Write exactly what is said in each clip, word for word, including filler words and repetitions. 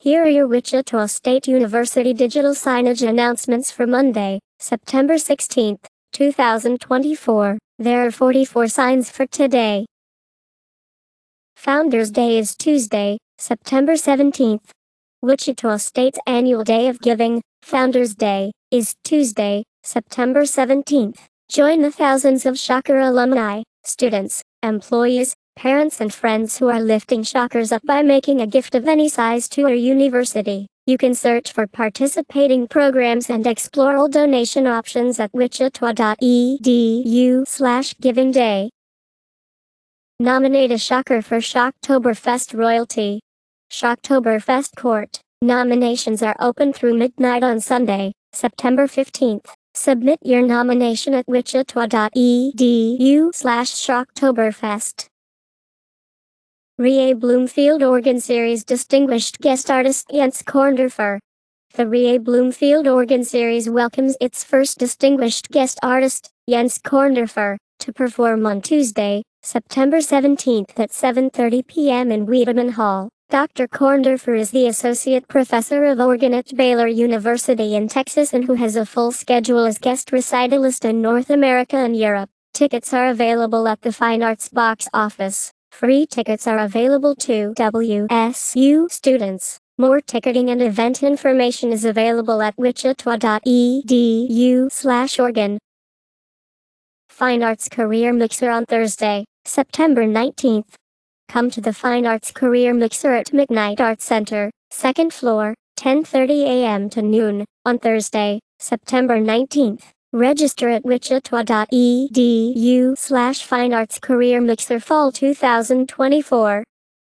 Here are your Wichita State University digital signage announcements for Monday, September sixteenth, two thousand twenty-four. There are forty-four signs for today. Founders Day is Tuesday, September seventeenth. Wichita State's annual Day of Giving, Founders Day, is Tuesday, September seventeenth. Join the thousands of Shocker alumni, students, employees, parents and friends who are lifting Shockers up by making a gift of any size to our university. You can search for participating programs and explore all donation options at wichita dot e d u slash giving day. Nominate a Shocker for Shocktoberfest royalty. Shocktoberfest Court. Nominations are open through midnight on Sunday, September fifteenth. Submit your nomination at wichita dot e d u slash shocktoberfest. Rie Bloomfield Organ Series Distinguished Guest Artist Jens Korndorfer. The Rie Bloomfield Organ Series welcomes its first distinguished guest artist, Jens Korndorfer, to perform on Tuesday, September seventeenth at seven thirty p m in Wiedemann Hall. Doctor Korndorfer is the Associate Professor of Organ at Baylor University in Texas and who has a full schedule as guest recitalist in North America and Europe. Tickets are available at the Fine Arts box office. Free tickets are available to W S U students. More ticketing and event information is available at wichita dot e d u slash organ. Fine Arts Career Mixer on Thursday, September nineteenth. Come to the Fine Arts Career Mixer at McKnight Arts Center, second floor, ten thirty a m to noon, on Thursday, September nineteenth. Register at wichita dot e d u slash Fine Arts Career Mixer Fall two thousand twenty-four.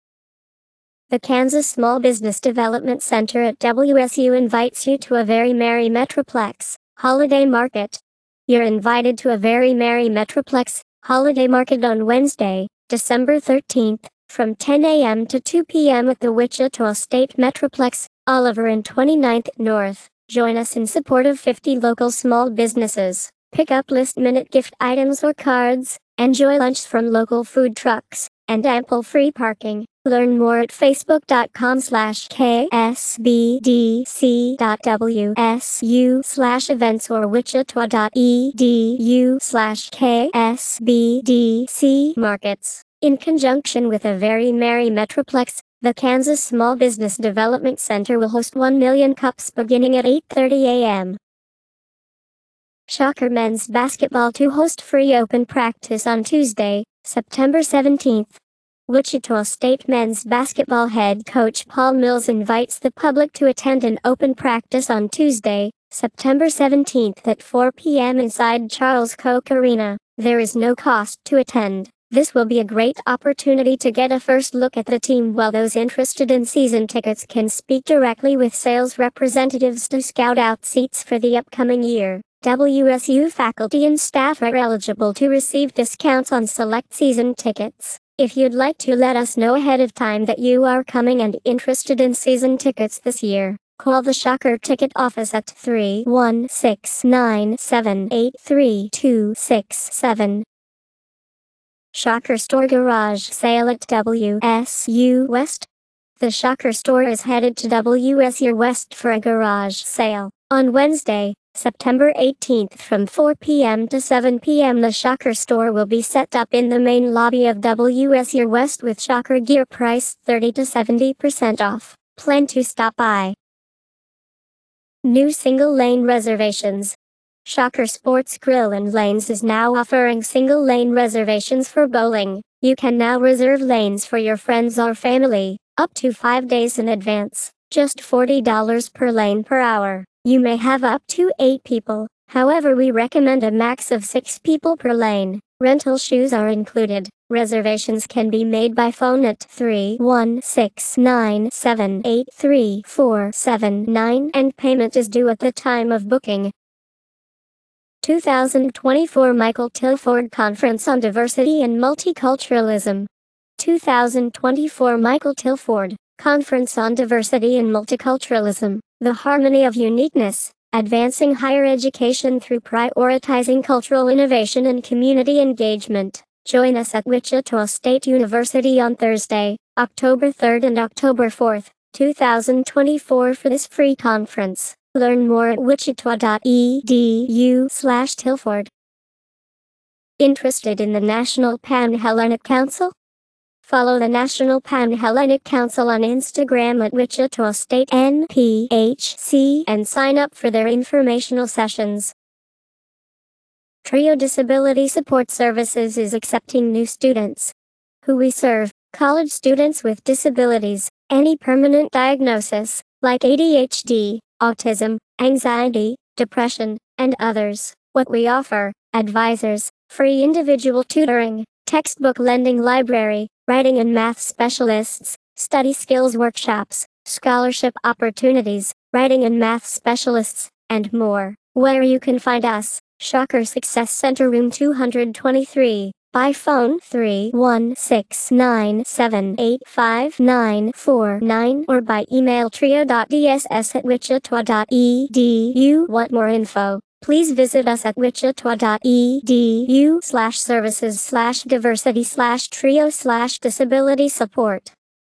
The Kansas Small Business Development Center at W S U invites you to a Very Merry Metroplex Holiday Market. You're invited to a Very Merry Metroplex Holiday Market on Wednesday, December thirteenth, from ten a m to two p m at the Wichita State Metroplex, Oliver and twenty-ninth North. Join us in support of fifty local small businesses. Pick up last-minute gift items or cards, enjoy lunch from local food trucks, and ample free parking. Learn more at facebook dot com slash k s b d c dot w s u slash events or wichita dot e d u slash k s b d c markets. In conjunction with a Very Merry Metroplex, the Kansas Small Business Development Center will host one million cups beginning at eight thirty a m Shocker Men's Basketball to host free open practice on Tuesday, September seventeenth. Wichita State men's basketball head coach Paul Mills invites the public to attend an open practice on Tuesday, September seventeenth at four p m inside Charles Koch Arena. There is no cost to attend. This will be a great opportunity to get a first look at the team while those interested in season tickets can speak directly with sales representatives to scout out seats for the upcoming year. W S U faculty and staff are eligible to receive discounts on select season tickets. If you'd like to let us know ahead of time that you are coming and interested in season tickets this year, call the Shocker ticket office at three one six, nine seven eight, three two six seven. Shocker Store Garage Sale at W S U West. The Shocker Store is headed to W S U West for a garage sale. On Wednesday, September eighteenth from four p m to seven p m the Shocker Store will be set up in the main lobby of W S U West with Shocker gear priced thirty to seventy percent off. Plan to stop by. New single-lane reservations. Shocker Sports Grill and Lanes is now offering single-lane reservations for bowling. You can now reserve lanes for your friends or family, up to five days in advance, just forty dollars per lane per hour. You may have up to eight people, however we recommend a max of six people per lane. Rental shoes are included. Reservations can be made by phone at three one six, nine seven eight, three four seven nine and payment is due at the time of booking. two thousand twenty-four Michael Tilford Conference on Diversity and Multiculturalism. two thousand twenty-four Michael Tilford Conference on Diversity and Multiculturalism. The Harmony of Uniqueness, Advancing Higher Education Through Prioritizing Cultural Innovation and Community Engagement. Join us at Wichita State University on Thursday, October third and October fourth, two thousand twenty-four for this free conference. Learn more at wichita.edu slash Tilford. Interested in the National Panhellenic Council? Follow the National Panhellenic Council on Instagram at Wichita State N P H C and sign up for their informational sessions. Trio Disability Support Services is accepting new students. Who we serve: college students with disabilities, any permanent diagnosis, like A D H D, autism, anxiety, depression, and others. What we offer: advisors, free individual tutoring, textbook lending library, writing and math specialists, study skills workshops, scholarship opportunities, writing and math specialists, and more. Where you can find us: Shocker Success Center Room two twenty-three, by phone three one six nine seven eight five nine four nine or by email trio.dss at wichita.edu. Want more info? Please visit us at wichita.edu slash services slash diversity slash trio slash disability support.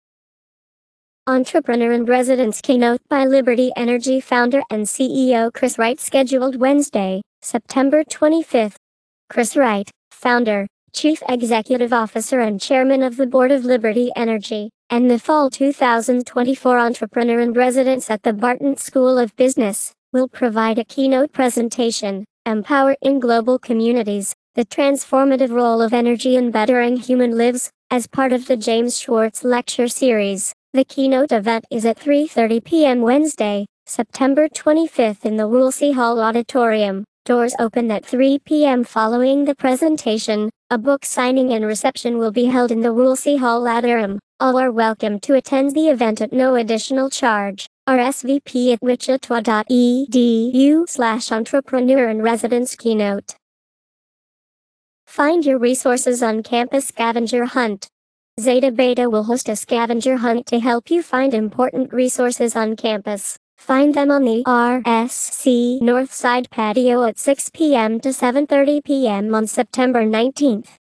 Entrepreneur in Residence Keynote by Liberty Energy founder and C E O Chris Wright, scheduled Wednesday, September twenty-fifth. Chris Wright, founder, Chief Executive Officer and Chairman of the Board of Liberty Energy, and the Fall two thousand twenty-four Entrepreneur in Residence at the Barton School of Business, will provide a keynote presentation, Empowering Global Communities, the Transformative Role of Energy in Bettering Human Lives, as part of the James Schwartz Lecture Series. The keynote event is at three thirty p m Wednesday, September twenty-fifth in the Woolsey Hall Auditorium. Doors open at three p m following the presentation. A book signing and reception will be held in the Woolsey Hall Auditorium. All are welcome to attend the event at no additional charge. R S V P at wichita.edu slash entrepreneur in residence keynote. Find your resources on campus scavenger hunt. Zeta Beta will host a scavenger hunt to help you find important resources on campus. Find them on the R S C Northside patio at six p m to seven thirty p m on September nineteenth.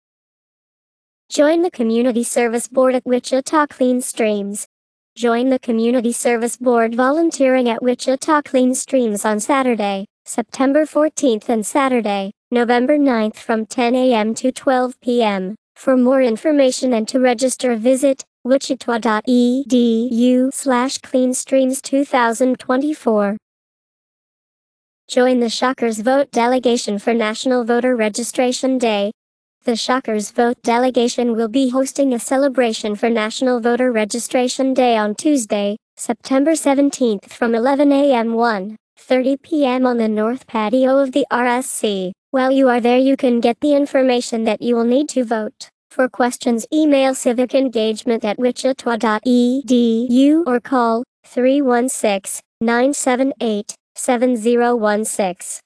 Join the Community Service Board at Wichita Clean Streams. Join the Community Service Board volunteering at Wichita Clean Streams on Saturday, September fourteenth and Saturday, November ninth from ten a m to twelve p m For more information and to register, visit wichita.edu slash cleanstreams 2024. Join the Shockers Vote delegation for National Voter Registration Day. The Shockers Vote delegation will be hosting a celebration for National Voter Registration Day on Tuesday, September seventeenth from eleven a m to one thirty p m on the north patio of the R S C. While you are there, you can get the information that you will need to vote. For questions, email civicengagement at wichita.edu or call three one six, nine seven eight, seven zero one six.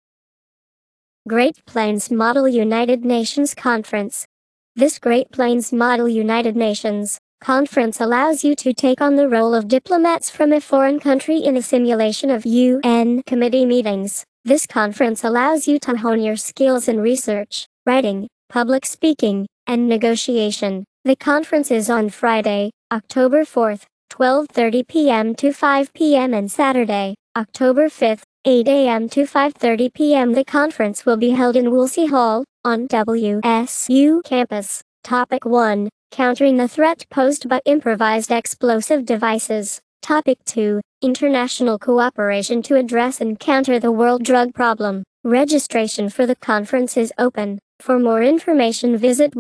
Great Plains Model United Nations Conference. This Great Plains Model United Nations Conference allows you to take on the role of diplomats from a foreign country in a simulation of U N committee meetings. This conference allows you to hone your skills in research, writing, public speaking, and negotiation. The conference is on Friday, October fourth, twelve thirty p m to five p m and Saturday, October fifth, eight a m to five thirty p m The conference will be held in Woolsey Hall, on W S U campus. Topic one. Countering the threat posed by improvised explosive devices. Topic two. International cooperation to address and counter the world drug problem. Registration for the conference is open. For more information, visit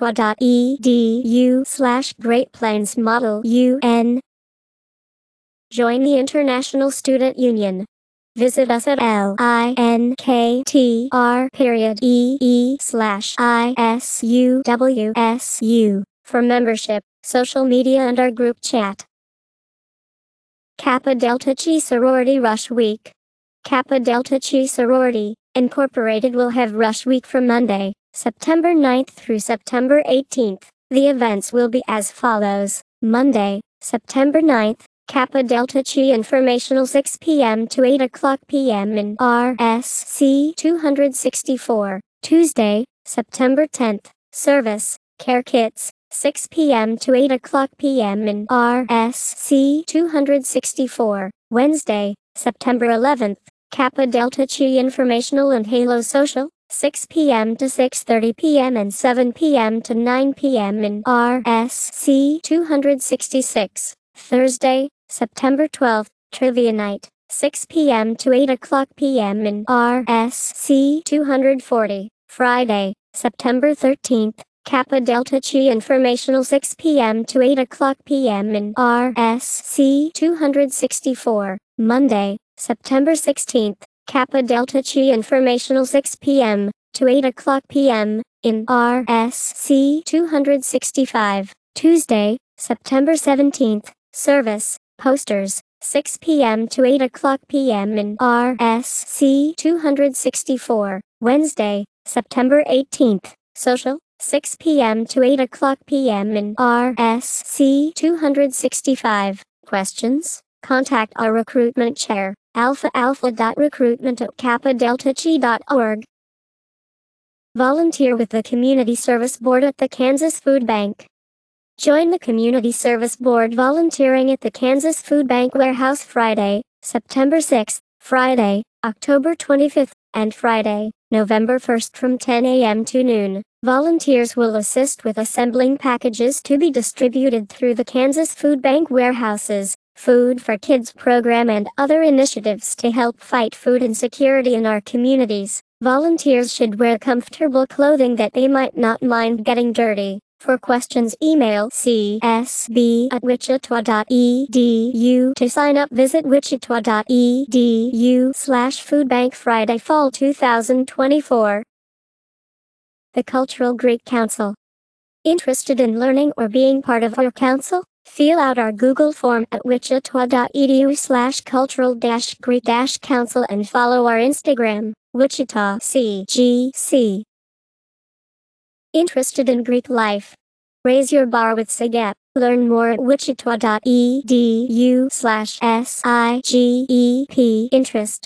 wichita.edu slash Great Plains Model U N. Join the International Student Union. Visit us at linktr period ee slash isuwsu for membership, social media and our group chat. Kappa Delta Chi Sorority Rush Week. Kappa Delta Chi Sorority, Incorporated will have Rush Week from Monday, September ninth through September eighteenth. The events will be as follows. Monday, September ninth, Kappa Delta Chi Informational six p m to eight o'clock p m in R S C two sixty-four. Tuesday, September tenth, Service, Care Kits, six p m to eight o'clock p m in R S C two sixty-four. Wednesday, September eleventh, Kappa Delta Chi Informational and Halo Social, six p m to six thirty p m and seven p m to nine p m in R S C two sixty-six. Thursday, September twelfth, Trivia Night, six p m to eight o'clock p m in R S C two forty. Friday, September thirteenth, Kappa Delta Chi Informational, six p m to eight o'clock p m in R S C two sixty-four. Monday, September sixteenth, Kappa Delta Chi Informational, six p m to eight o'clock p m in R S C two sixty-five. Tuesday, September seventeenth, Service, Posters, six p m to eight o'clock p m in R S C two sixty-four. Wednesday, September eighteenth, Social, six p m to eight o'clock p m in R S C two sixty-five. Questions? Contact our recruitment chair, alpha alpha dot recruitment at kappa delta chi dot org. Volunteer with the Community Service Board at the Kansas Food Bank. Join the Community Service Board volunteering at the Kansas Food Bank Warehouse Friday, September sixth, Friday, October twenty-fifth, and Friday, November first from ten a m to noon. Volunteers will assist with assembling packages to be distributed through the Kansas Food Bank warehouses, Food for Kids program, and other initiatives to help fight food insecurity in our communities. Volunteers should wear comfortable clothing that they might not mind getting dirty. For questions, email c s b at wichita dot e d u. To sign up, visit wichita dot e d u slash foodbank Friday Fall two thousand twenty-four. The Cultural Greek Council. Interested in learning or being part of our council? Fill out our Google form at wichita dot e d u slash cultural dash Greek dash council and follow our Instagram, Wichita C G C. Interested in Greek life? Raise your bar with Sigep. Learn more at wichita dot e d u slash S I G E P. Interest.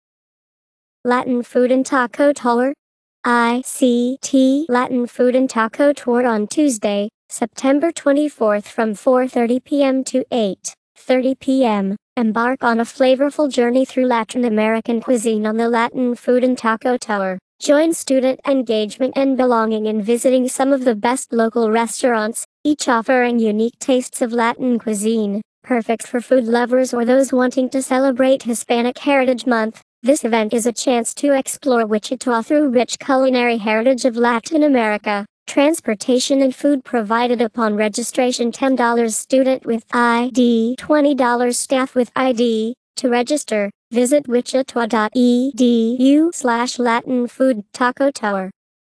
Latin Food and Taco Tour. I C T Latin Food and Taco Tour on Tuesday, September twenty-fourth from four thirty p m to eight thirty p m Embark on a flavorful journey through Latin American cuisine on the Latin Food and Taco Tour. Join student engagement and belonging in visiting some of the best local restaurants, each offering unique tastes of Latin cuisine, perfect for food lovers or those wanting to celebrate Hispanic Heritage Month. This event is a chance to explore Wichita through rich culinary heritage of Latin America. Transportation and food provided upon registration. ten dollars student with I D, twenty dollars staff with I D. To register, visit wichita dot e d u slash Latin Food Taco Tour.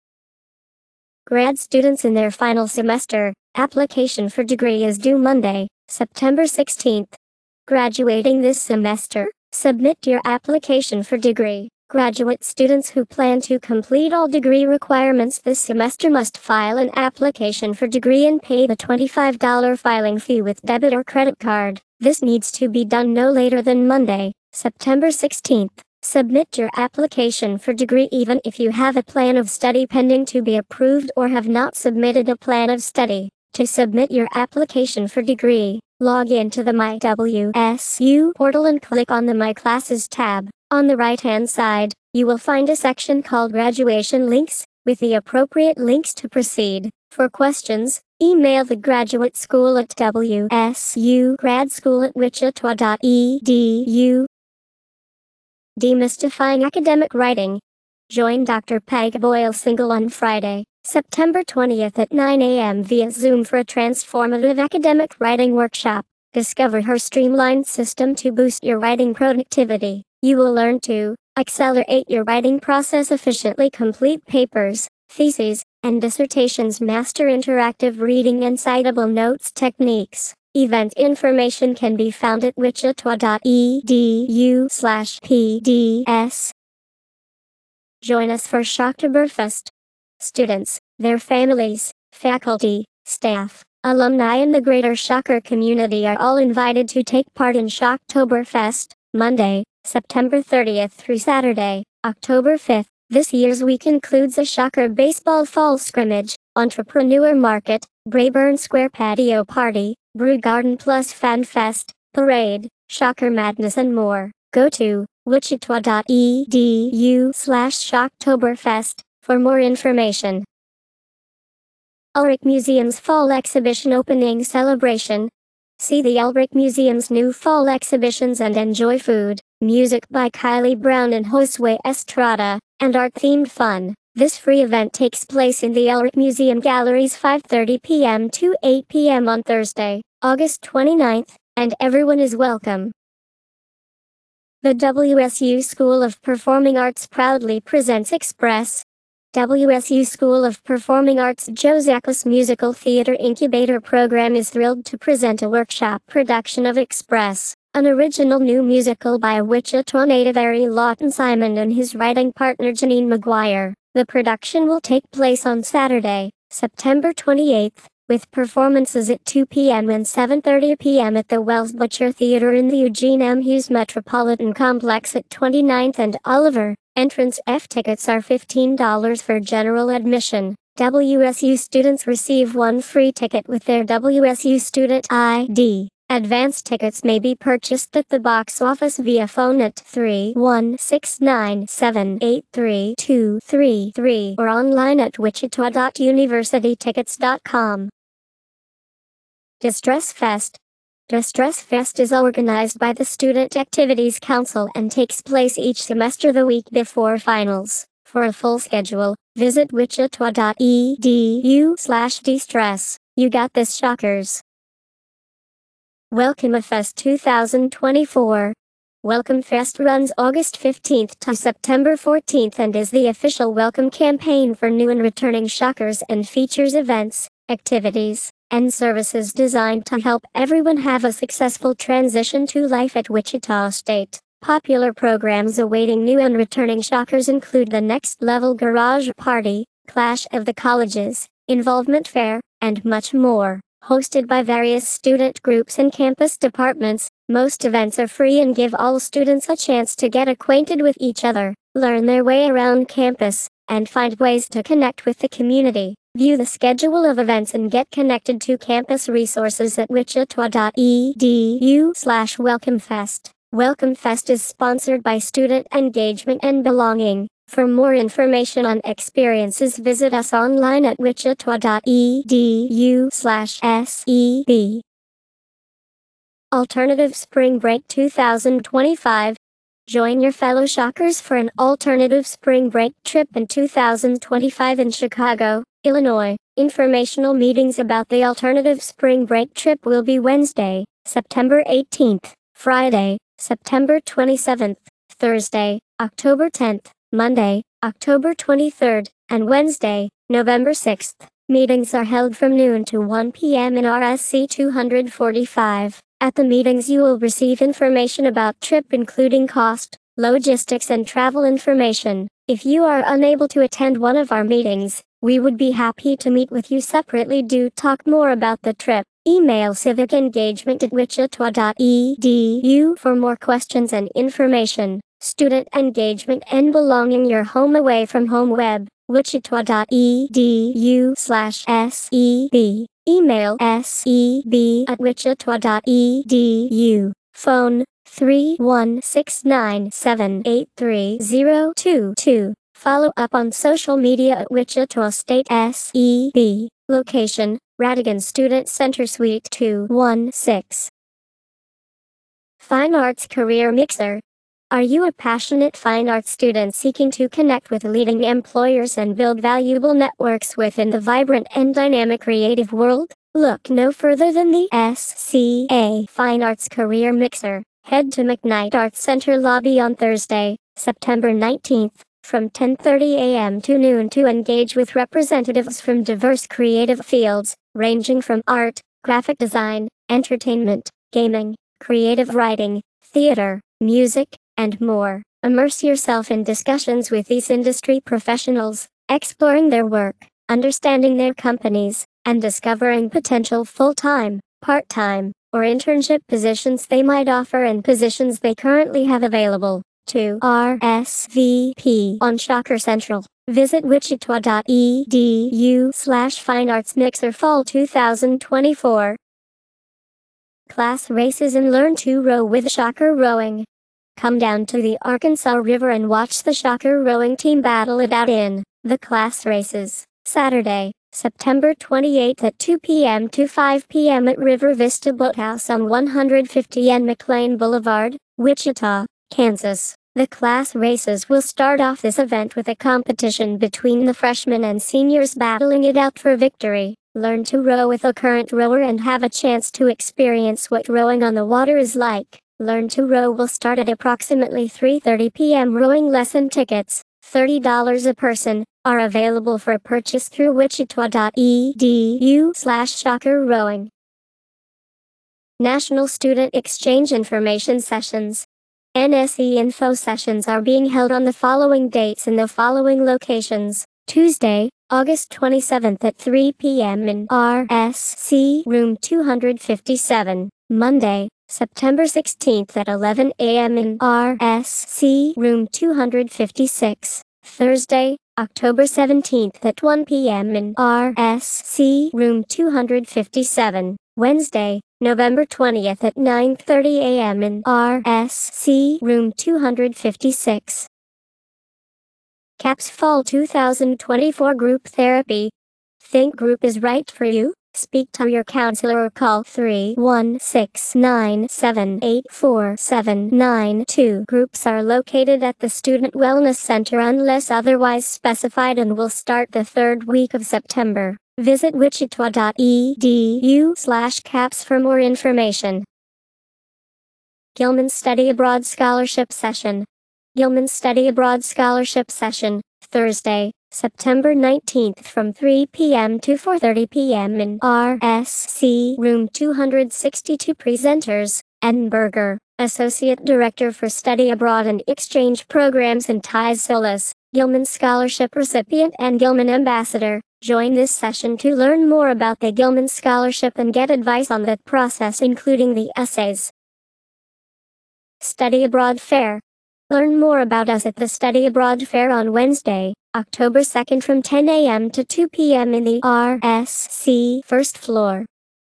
Grad students in their final semester, application for degree is due Monday, September sixteenth. Graduating this semester, submit your application for degree. Graduate students who plan to complete all degree requirements this semester must file an application for degree and pay the twenty-five dollars filing fee with debit or credit card. This needs to be done no later than Monday, September sixteenth. Submit your application for degree even if you have a plan of study pending to be approved or have not submitted a plan of study. To submit your application for degree, log in to the My W S U portal and click on the My Classes tab. On the right-hand side, you will find a section called Graduation Links, with the appropriate links to proceed. For questions, email the Graduate School at w s u gradschool at wichita dot e d u. Demystifying Academic Writing. Join Doctor Peg Boyle Single on Friday, September twentieth at nine a m via Zoom for a transformative academic writing workshop. Discover her streamlined system to boost your writing productivity. You will learn to accelerate your writing process efficiently, complete papers, theses, and dissertations, master interactive reading and citable notes techniques. Event information can be found at wichita dot e d u slash p d s. Join us for Shocktoberfest. Students, their families, faculty, staff, alumni, and the greater Shocker community are all invited to take part in Shocktoberfest, Monday, September thirtieth through Saturday, October fifth. This year's week includes a Shocker baseball fall scrimmage, Entrepreneur Market, Brayburn Square Patio Party, Brew Garden Plus Fan Fest, Parade, Shocker Madness and more. Go to wichita.edu slash shocktoberfest for more information. Ulrich Museum's Fall Exhibition Opening Celebration. See the Ulrich Museum's new fall exhibitions and enjoy food, music by Kylie Brown and Josue Estrada, and art-themed fun. This free event takes place in the Ulrich Museum Galleries five thirty p m to eight p m on Thursday, August twenty-ninth, and everyone is welcome. The W S U School of Performing Arts proudly presents Express. W S U School of Performing Arts Joe Zakos Musical Theater Incubator Program is thrilled to present a workshop production of Express, an original new musical by Wichita native Ari Lawton Simon and his writing partner Janine McGuire. The production will take place on Saturday, September twenty-eighth, with performances at two p m and seven thirty p m at the Wells Butcher Theater in the Eugene M. Hughes Metropolitan Complex at twenty-ninth and Oliver. Entrance F tickets are fifteen dollars for general admission. W S U students receive one free ticket with their W S U student I D. Advance tickets may be purchased at the box office via phone at three one six nine seven eight three two three three or online at wichita dot university tickets dot com. Distress Fest. Distress Fest is organized by the Student Activities Council and takes place each semester the week before finals. For a full schedule, visit wichita.edu slash distress. You got this, Shockers. Welcome Fest two thousand twenty-four. Welcome Fest runs August fifteenth to September fourteenth and is the official welcome campaign for new and returning Shockers and features events, activities, and services designed to help everyone have a successful transition to life at Wichita State. Popular programs awaiting new and returning Shockers include the Next Level Garage Party, Clash of the Colleges, Involvement Fair, and much more. Hosted by various student groups and campus departments, most events are free and give all students a chance to get acquainted with each other, learn their way around campus, and find ways to connect with the community. View the schedule of events and get connected to campus resources at wichita.edu slash welcomefest. Welcome Fest is sponsored by Student Engagement and Belonging. For more information on experiences, visit us online at wichita.edu slash SEB. Alternative Spring Break two thousand twenty-five. Join your fellow Shockers for an alternative spring break trip in two thousand twenty-five in Chicago, Illinois. Informational meetings about the alternative spring break trip will be Wednesday, September eighteenth, Friday, September twenty-seventh, Thursday, October tenth, Monday, October twenty-third, and Wednesday, November sixth. Meetings are held from noon to one p m in R S C two forty-five. At the meetings you will receive information about trip including cost, logistics and travel information. If you are unable to attend one of our meetings, we would be happy to meet with you separately to talk more about the trip. Email civicengagement at wichita.edu for more questions and information. Student Engagement and Belonging, your home away from home web, wichita.edu slash SEB. Email seb at wichita.edu. Phone three one six nine seven eight three zero two two. Follow up on social media at Wichita State S E B. Location, Radigan Student Center Suite two one six. Fine Arts Career Mixer. Are you a passionate fine arts student seeking to connect with leading employers and build valuable networks within the vibrant and dynamic creative world? Look no further than the S C A Fine Arts Career Mixer. Head to McKnight Arts Center lobby on Thursday, September nineteenth, from ten thirty a m to noon to engage with representatives from diverse creative fields, ranging from art, graphic design, entertainment, gaming, creative writing, theater, music, and more. Immerse yourself in discussions with these industry professionals, exploring their work, understanding their companies, and discovering potential full-time, part-time, or internship positions they might offer and positions they currently have available. To R S V P on Shocker Central. Visit wichita.edu slash fine arts mixer fall two thousand twenty-four. Class races and learn to row with Shocker Rowing. Come down to the Arkansas River and watch the Shocker Rowing team battle it out in the class races. Saturday, September twenty-eighth at two p m to five p m at River Vista Boathouse on one fifty N McLean Boulevard, Wichita, Kansas. The class races will start off this event with a competition between the freshmen and seniors battling it out for victory. Learn to row with a current rower and have a chance to experience what rowing on the water is like. Learn to Row will start at approximately three thirty p m Rowing lesson tickets, thirty dollars a person, are available for purchase through wichita.edu slash shocker rowing. National Student Exchange Information Sessions. N S E Info sessions are being held on the following dates in the following locations. Tuesday, August twenty-seventh at three p m in R S C Room two fifty-seven. Monday, September sixteenth at eleven a m in R S C Room two fifty-six. Thursday, October seventeenth at one p m in R S C Room two fifty-seven. Wednesday, November twentieth at nine thirty a m in R S C Room two fifty-six. CAPS Fall two thousand twenty-four Group Therapy. Think group is right for you? Speak to your counselor or call three one six nine seven eight four seven nine two. Groups are located at the Student Wellness Center unless otherwise specified and will start the third week of September. Visit wichita.edu slash caps for more information. Gilman Study Abroad Scholarship Session. Gilman Study Abroad Scholarship Session, Thursday, September nineteenth from three p m to four thirty p m in R S C Room two sixty-two. Presenters, Edinburgh, Associate Director for Study Abroad and Exchange Programs and Ties Solis, Gilman Scholarship recipient and Gilman Ambassador. Join this session to learn more about the Gilman Scholarship and get advice on that process, including the essays. Study Abroad Fair. Learn more about us at the Study Abroad Fair on Wednesday, October second from ten a m to two p m in the R S C first floor.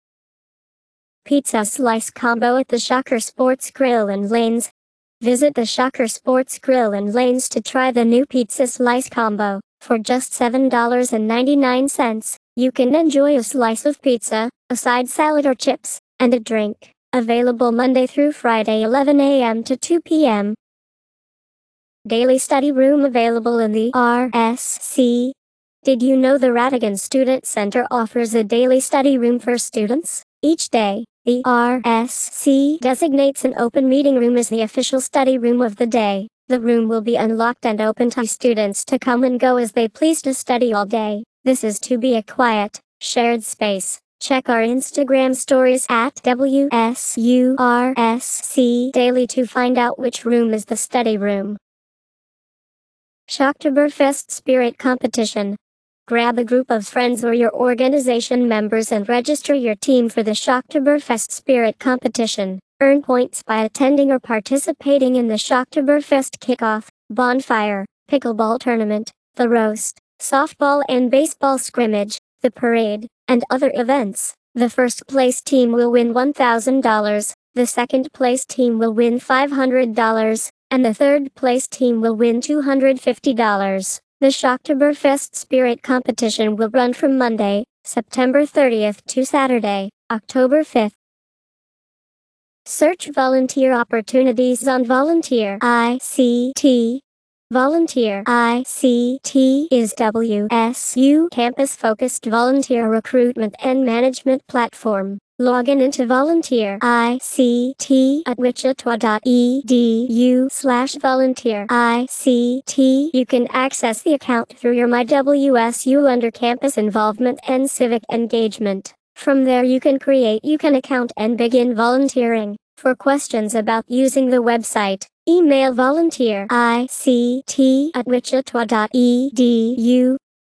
Pizza Slice Combo at the Shocker Sports Grill and Lanes. Visit the Shocker Sports Grill and Lanes to try the new Pizza Slice Combo. For just seven dollars and ninety-nine cents, you can enjoy a slice of pizza, a side salad or chips, and a drink. Available Monday through Friday eleven a m to two p m Daily study room available in the R S C. Did you know the Radigan Student Center offers a daily study room for students? Each day, the R S C designates an open meeting room as the official study room of the day. The room will be unlocked and open to students to come and go as they please to study all day. This is to be a quiet, shared space. Check our Instagram stories at W S U R S C Daily to find out which room is the study room. Shocktoberfest Spirit Competition. Grab a group of friends or your organization members and register your team for the Shocktoberfest Spirit Competition. Earn points by attending or participating in the Shocktoberfest Kickoff, Bonfire, Pickleball Tournament, the Roast, Softball and Baseball Scrimmage, the Parade, and other events. The first place team will win one thousand dollars, the second place team will win five hundred dollars, and the third place team will win two hundred fifty dollars. The Shocktoberfest Spirit Competition will run from Monday, September thirtieth to Saturday, October fifth. Search volunteer opportunities on Volunteer I C T. Volunteer I C T is W S U campus-focused volunteer recruitment and management platform. Log in into Volunteer I C T at wichita.edu slash volunteer I C T. You can access the account through your My W S U under Campus Involvement and Civic Engagement. From there you can create you can account and begin volunteering. For questions about using the website, email volunteer I C T at wichita.edu.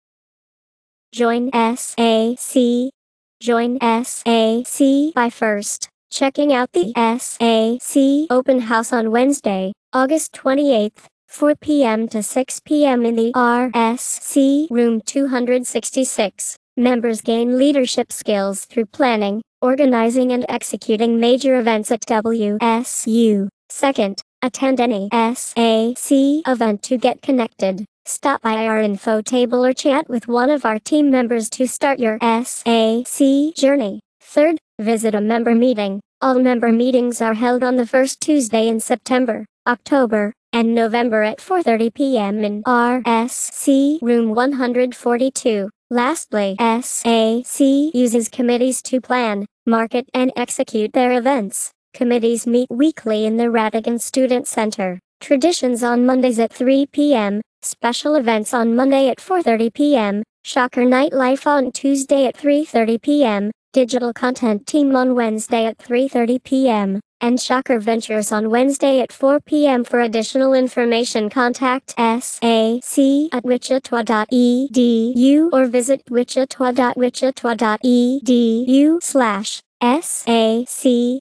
Join S A C. Join S A C by first checking out the S A C Open House on Wednesday, August twenty-eighth, four p m to six p m in the R S C Room two sixty-six. Members gain leadership skills through planning, organizing and executing major events at W S U. Second, attend any S A C event to get connected. Stop by our info table or chat with one of our team members to start your S A C journey. Third, visit a member meeting. All member meetings are held on the first Tuesday in September, October, and November at four thirty p m in R S C Room one forty-two. Lastly, S A C uses committees to plan, market and execute their events. Committees meet weekly in the Radigan Student Center. Traditions on Mondays at three p m, special events on Monday at four thirty p m, Shocker Nightlife on Tuesday at three thirty p m, Digital Content Team on Wednesday at three thirty p m, and Shocker Ventures on Wednesday at four p m For additional information, contact S A C at wichita dot e d u or visit wichita dot wichita dot e d u slash S A C.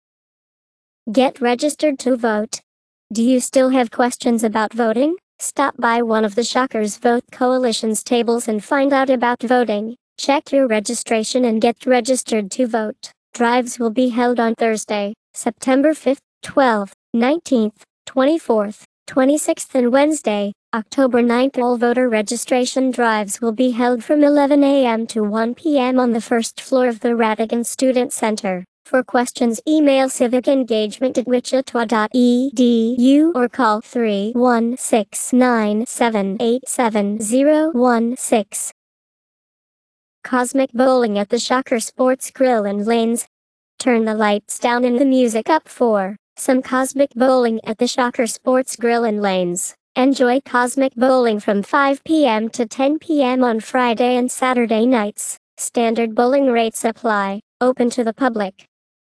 Get registered to vote. Do you still have questions about voting? Stop by one of the Shockers Vote Coalition's tables and find out about voting. Check your registration and get registered to vote. Drives will be held on Thursday, September fifth, twelfth, nineteenth, twenty-fourth, twenty-sixth and Wednesday, October ninth. All voter registration drives will be held from eleven a m to one p m on the first floor of the Radigan Student Center. For questions, email civic engagement at wichita dot e d u or call three one six nine seven eight seven zero one six. Cosmic Bowling at the Shocker Sports Grill and Lanes. Turn the lights down and the music up for some Cosmic Bowling at the Shocker Sports Grill and Lanes. Enjoy Cosmic Bowling from five p m to ten p m on Friday and Saturday nights. Standard bowling rates apply. Open to the public.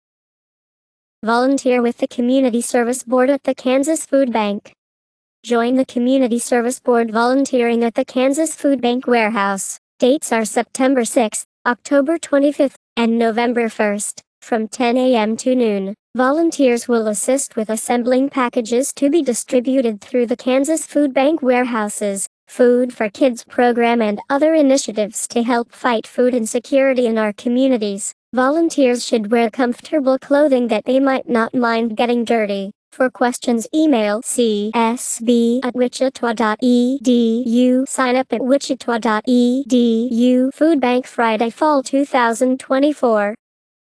Volunteer with the Community Service Board at the Kansas Food Bank. Join the Community Service Board volunteering at the Kansas Food Bank warehouse. Dates are September sixth, October twenty-fifth, and November first, from ten a m to noon. Volunteers will assist with assembling packages to be distributed through the Kansas Food Bank warehouses, Food for Kids program and other initiatives to help fight food insecurity in our communities. Volunteers should wear comfortable clothing that they might not mind getting dirty. For questions, email c s b at wichita dot e d u. Sign up at wichita dot e d u. Food Bank Friday Fall two thousand twenty-four.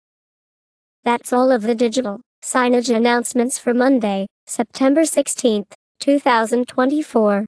That's all of the digital signage announcements for Monday, September sixteenth, two thousand twenty-four.